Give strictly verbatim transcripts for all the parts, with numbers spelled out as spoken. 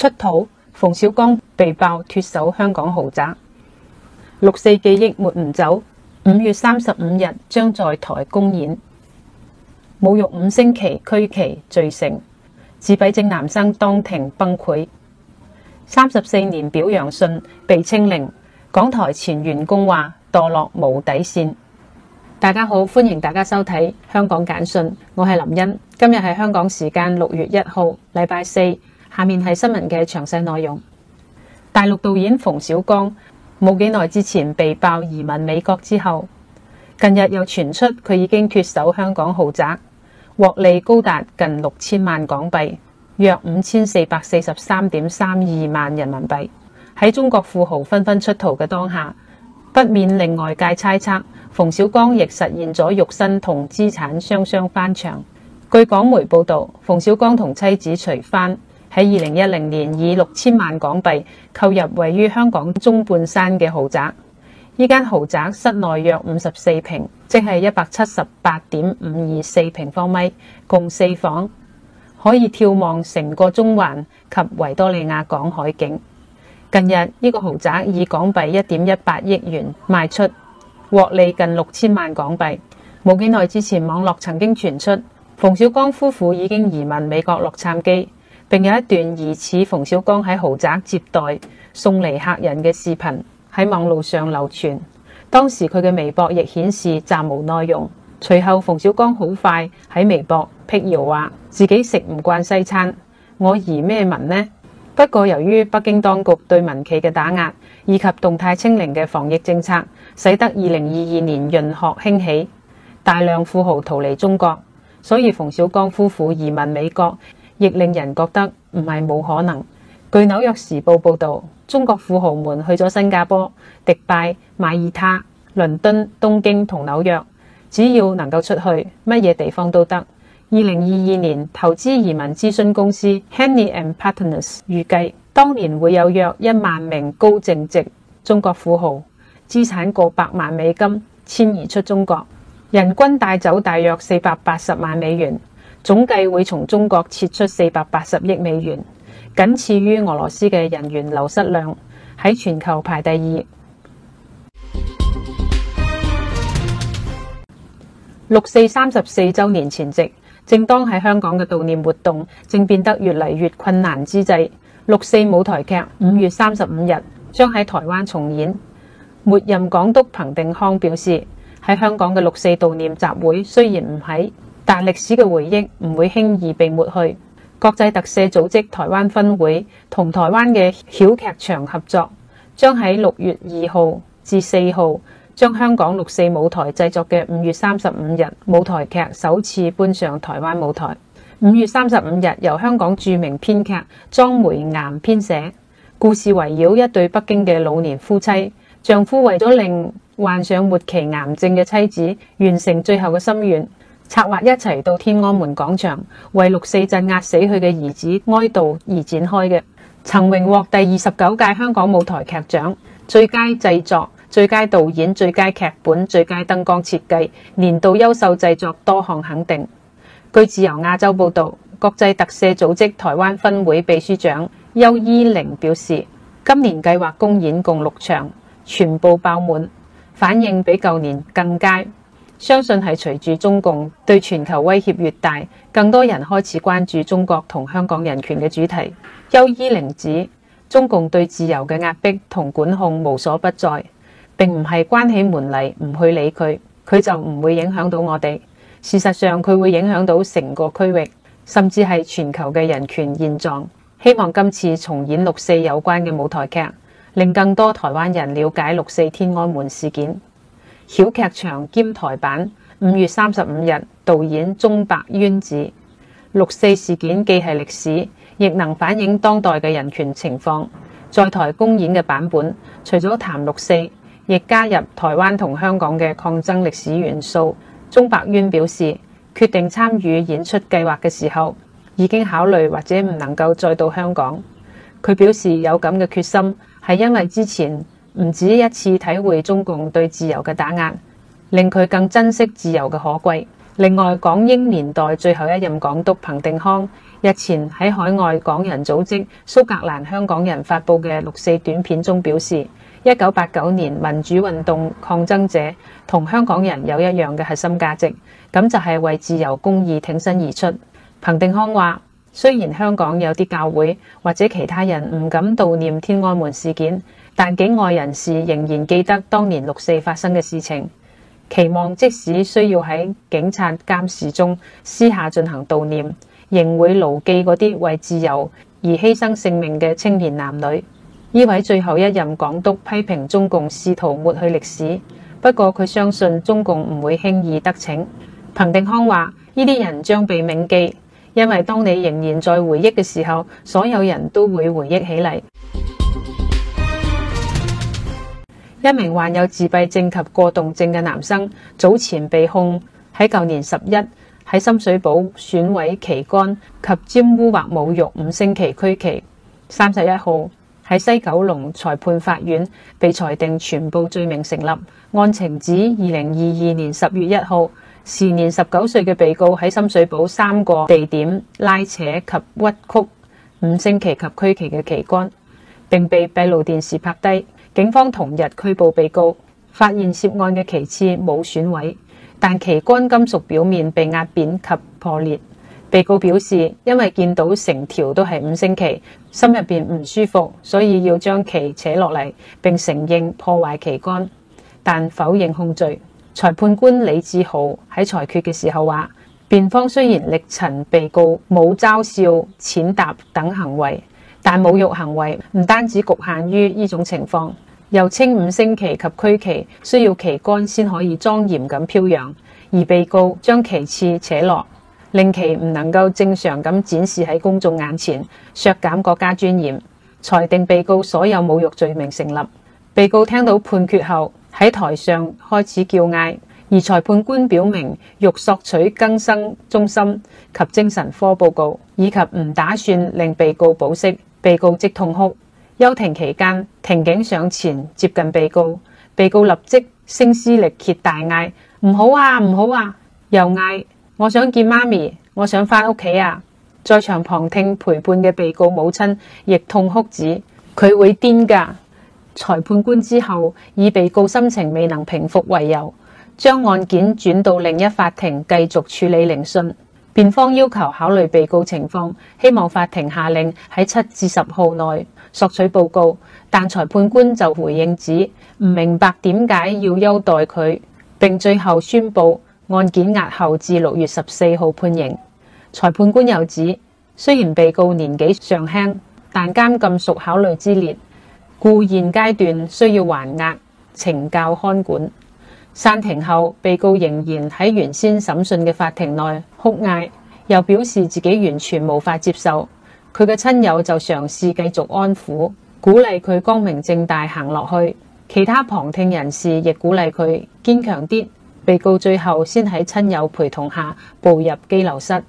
出土，馮小剛被爆脫手香港豪宅。六四記憶抹唔走，五月三十五日將在台公演。侮辱五星旗區旗罪成，自閉症男生當庭崩潰。三十四年表揚信被清零，港台前員工話墮落無底線。大家好，歡迎大家收睇香港簡訊，我係林茵。今日係香港時間六月一號，禮拜四。下面係新聞嘅詳細內容。大陸導演馮小剛冇幾耐之前被爆移民美國之後，近日又傳出佢已經脫手香港豪宅，獲利高達近六千萬港幣，約五千四百四十三點三二萬人民幣。喺中國富豪紛紛出逃嘅當下，不免令外界猜測馮小剛亦實現咗肉身同資產雙雙翻牆。據港媒報道，馮小剛同妻子徐帆喺二零一零年以六千萬港幣購入位於香港中半山嘅豪宅。呢間豪宅室內約五十四平，即係一百七十八點五二四平方米，共四房，可以眺望成個中環及維多利亞港海景。近日呢個豪宅以港幣一點一八億元賣出，獲利近六千萬港幣。冇幾耐之前，網絡曾經傳出馮小剛夫婦已經移民美國洛杉磯，並有一段疑似馮小剛喺豪宅接待送嚟客人嘅視頻喺網路上流傳。當時佢嘅微博亦顯示暫無內容。隨後馮小剛好快喺微博辟謠話自己食唔慣西餐，我移咩民呢？不過由於北京當局對民企嘅打壓以及動態清零嘅防疫政策，使得二零二二年潤學興起，大量富豪逃離中國，所以馮小剛夫婦移民美國亦令人覺得唔係冇可能。據紐約時報報道，中國富豪們去咗新加坡、迪拜、馬耳他、倫敦、東京同紐約，只要能夠出去，乜嘢地方都得。二零二二年，投資移民諮詢公司 Henny and Partners 預計，當年會有約一萬名高淨值中國富豪，資產過百萬美金遷移出中國，人均帶走大約四百八十萬美元，總計會從中國撤出四百八十億美元，僅次於俄羅斯嘅人員流失量，喺全球排第二。六四三十四週年前夕，正當喺香港嘅悼念活動正變得越嚟越困難之際，六四舞台劇五月三十五日將喺台灣重演。末任港督彭定康表示，喺香港嘅六四悼念集會雖然唔喺，但歷史嘅回憶唔會輕易被抹去。國際特赦組織台灣分會同台灣嘅曉劇場合作，將喺六月二號至四號將香港六四舞台製作嘅五月三十五日舞台劇首次搬上台灣舞台。五月三十五日由香港著名編劇莊梅岩編寫，故事圍繞一對北京嘅老年夫妻，丈夫為咗令患上末期癌症嘅妻子完成最後嘅心願，策劃一齊到天安門廣場為六四鎮壓死去嘅兒子哀悼而展開嘅。曾榮獲第二十九屆香港舞台劇獎最佳製作、最佳導演、最佳劇本、最佳燈光設計、年度優秀製作多項肯定。據自由亞洲報道，國際特赦組織台灣分會秘書長邱依玲表示，今年計劃公演共六場，全部爆滿，反應比舊年更佳。相信係隨住中共對全球威脅越大，更多人開始關注中國同香港人權嘅主題。邱依玲指，中共對自由嘅壓迫同管控無所不在，並唔係關起門嚟唔去理佢，佢就唔會影響到我哋。事實上，佢會影響到成個區域，甚至係全球嘅人權現狀。希望今次重演六四有關嘅舞台劇，令更多台灣人了解六四天安門事件。曉劇場兼台版五月三十五日，導演鍾伯淵指，六四事件既係歷史，亦能反映當代嘅人權情況。在台公演嘅版本，除咗談六四，亦加入台灣同香港嘅抗爭歷史元素。鍾伯淵表示，決定參與演出計劃嘅時候，已經考慮或者唔能夠再到香港。佢表示有咁嘅決心，係因為之前唔止一次體會中共對自由嘅打壓，令佢更珍惜自由嘅可貴。另外，港英年代最後一任港督彭定康日前喺海外港人組織蘇格蘭香港人發佈嘅六四短片中表示，一九八九年民主運動抗爭者同香港人有一樣嘅核心價值，咁就係為自由公義挺身而出。彭定康話，雖然香港有啲教會或者其他人唔敢悼念天安門事件，但境外人士仍然記得當年六四發生嘅事情，期望即使需要喺警察監視中私下進行悼念，仍會牢記嗰啲為自由而犧牲性命嘅青年男女。呢位最後一任港督批評中共試圖抹去歷史，不過佢相信中共唔會輕易得逞。彭定康話，呢啲人將被銘記，因為當你仍然在回憶嘅時候，所有人都會回憶起嚟。一名患有自閉症及過動症嘅男生早前被控喺舊年十一喺深水埗損毀旗杆及玷污或侮辱五星旗區旗，三十一號喺西九龍裁判法院被裁定全部罪名成立。案情指二零二二年十月一號，時年十九歲嘅被告喺深水埗三個地點拉扯及屈曲五星旗及區旗嘅旗杆，並被閉路電視拍低。警方同日拘捕被告，發現涉案嘅旗幟冇損毀，但旗杆金屬表面被壓扁及破裂。被告表示，因為見到成條都係五星旗，心入邊唔舒服，所以要將旗扯落嚟，並承認破壞旗杆，但否認控罪。裁判官李志豪喺裁決嘅時候話，辯方雖然力陳被告冇嘲笑、踐踏等行為，但侮辱行為唔單止局限於呢種情況，又稱五星旗及區旗需要旗杆先可以莊嚴咁飄揚，而被告將旗幟扯落，令其唔能夠正常咁展示喺公眾眼前，削減國家尊嚴，裁定被告所有侮辱罪名成立。被告聽到判決後喺台上開始叫嗌，而裁判官表明欲索取更生中心及精神科報告，以及唔打算令被告保釋。被告即痛哭。休庭期間，庭警上前接近被告，被告立即聲嘶力竭大嗌，唔好啊，唔好啊，又嗌我想見媽咪，我想返屋企啊。在場旁聽陪伴嘅被告母親亦痛哭指佢會癲㗎。裁判官之後以被告心情未能平復為由，將案件轉到另一法庭繼續處理聆訊。辯方要求考慮被告情況，希望法庭下令喺七至十號內索取報告，但裁判官就回應指唔明白點解要優待佢，並最後宣布案件押後至六月十四號判刑。裁判官又指，雖然被告年紀尚輕，但監禁屬考慮之列，故現階段需要還押懲教看管。散庭後，被告仍然喺原先審訊嘅法庭內哭嗌，又表示自己完全無法接受。佢嘅親友就嘗試繼續安撫，鼓勵佢光明正大行落去。其他旁聽人士亦鼓勵佢堅強啲。被告最後先喺親友陪同下步入羈留室。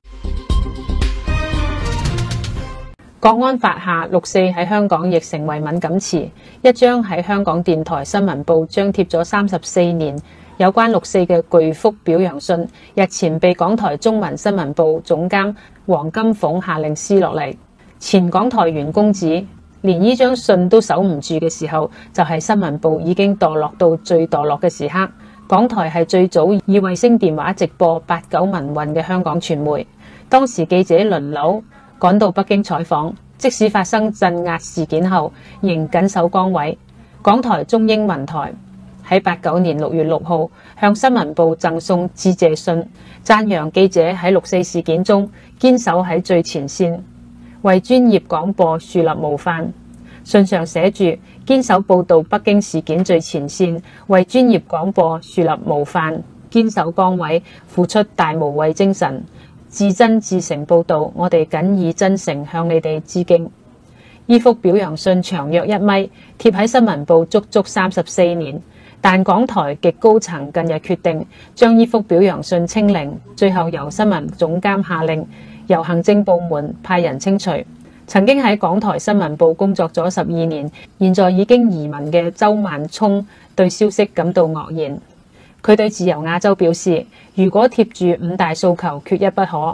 國安法下，六四喺香港亦成為敏感詞。一張喺香港電台新聞部張貼咗三十四年有關六四嘅巨幅表揚信，日前被港台中文新聞部總監黃金鳳下令撕落嚟。前港台員工指，連呢張信都守唔住嘅時候，就係新聞部已經墮落到最墮落嘅時刻。港台係最早以衛星電話直播八九民運嘅香港傳媒，當時記者輪流趕到北京採訪，即使發生鎮壓事件後，仍緊守崗位。港台中英文台喺八九年六月六號向新聞部贈送致謝信，讚揚記者喺六四事件中堅守喺最前線，為專業廣播樹立模範。信上寫住堅守報導北京事件最前線，為專業廣播樹立模範，堅守崗位，付出大無畏精神，至真至誠報導，我哋謹以真誠向你哋致敬。呢幅表揚信長約一米，貼喺新聞部足足三十四年，但港台極高層近日決定將呢幅表揚信清零，最後由新聞總監下令，由行政部門派人清除。曾經喺港台新聞部工作咗十二年，現在已經移民嘅周萬聰對消息感到愕然。佢對自由亞洲表示，如果貼住五大訴求缺一不可，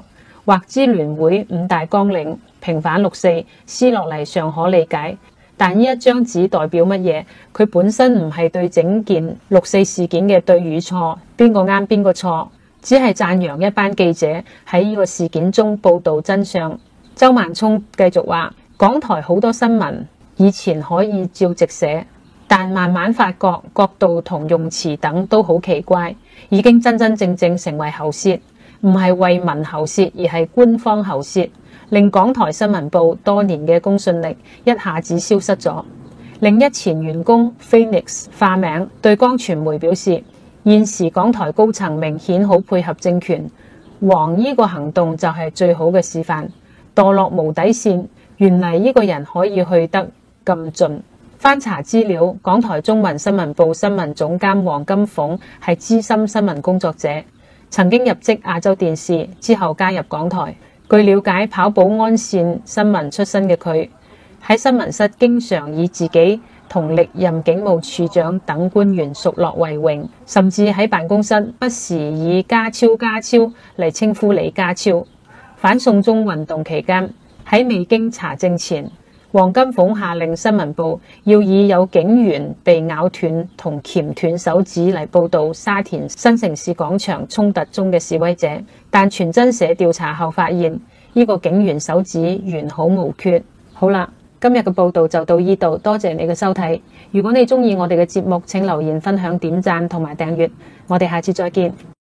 或支聯會五大綱領，平反六四，撕落嚟尚可理解。但呢一張紙代表乜嘢？佢本身唔係對整件六四事件嘅對與錯，邊個啱邊個錯，只係讚揚一班記者喺呢個事件中報道真相。周萬聰繼續話，港台好多新聞以前可以照直寫，但慢慢發覺角度同用詞等都好奇怪，已經真真正正成為喉舌，唔係為民喉舌，而係官方喉舌，令港台新聞部多年嘅公信力一下子消失咗。另一前員工 Phoenix 化名對光傳媒表示，現時港台高層明顯好配合政權，黃呢個行動就係最好嘅示範。墮落無底線，原嚟呢個人可以去得咁盡。翻查資料，港台中文新聞部新聞總監黃金鳳係資深新聞工作者，曾經入職亞洲電視，之後加入港台。據了解，跑保安線新聞出身嘅佢，喺新聞室經常以自己同歷任警務處長等官員熟絡為榮，甚至喺辦公室不時以家超家超嚟稱呼李家超。反送中運動期間，喺未經查證前，黃金鳳下令新聞部要以有警員被咬斷同鉗斷手指嚟報導沙田新城市廣場衝突中嘅示威者，但傳真社調查後發現，呢個警員手指完好無缺。好啦，今日嘅報道就到呢度，多謝你嘅收睇。如果你鍾意我哋嘅節目，請留言分享、點讚同埋訂閱。我哋下次再見。